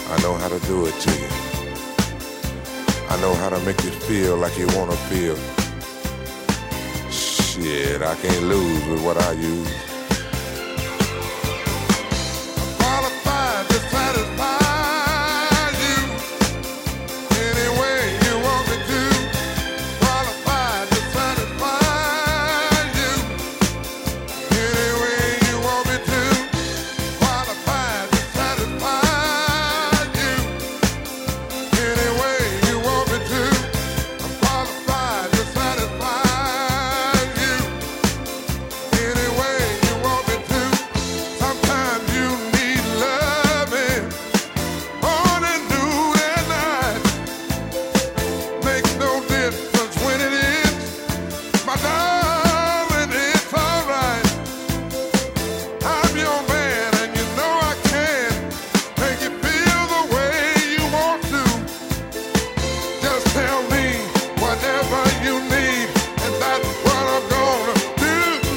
I know how to do it to you. I know how to make you feel like you wanna feel. Shit, I can't lose with what I use. Qualified to satisfy you any way you want me to. Qualified to satisfy you any way you want me to. Qualified to satisfy you any way you want me to. I'm qualified to satisfy you any way you want me to. Sometimes you need loving morning, noon, and night. Makes no difference when it is, my darling, it's alright. I'm your man and you know I can make you feel the way you want to. Just tell me whatever you need and that's what I'm gonna do.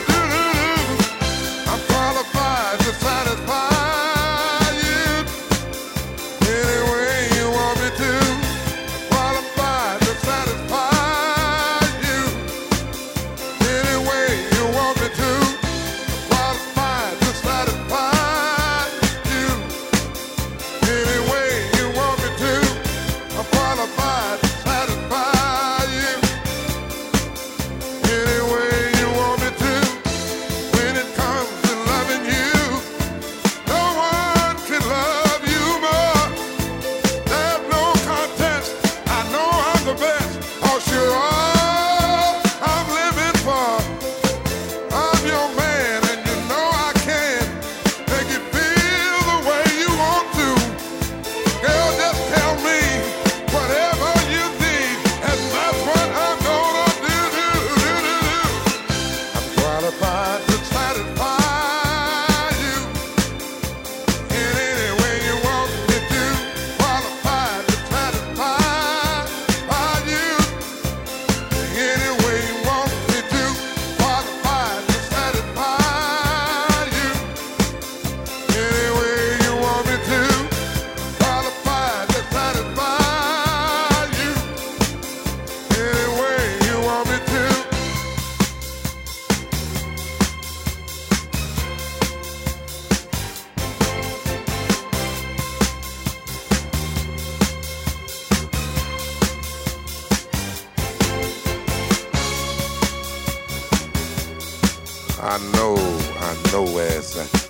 I'm qualified to satisfy you any way you want me to. Qualified to satisfy you any way you want me to. Qualified to satisfy you any way you want me to. I'm qualified to satisfy you any way you want me to. When it comes to loving you, no one can love you more. There's no contest. I know I'm the best. 'Cause you're all I'm living for. I'm your man and you know I can make you feel the way you want to. Girl, just tell me whatever you need and that's what I'm gonna do. I'm qualified to satisfy you in any way you want me to. Qualified to satisfy you any way you want me to. Qualified to satisfy you any way you want me to. Qualified to satisfy you any way you want me to. I know where it's at.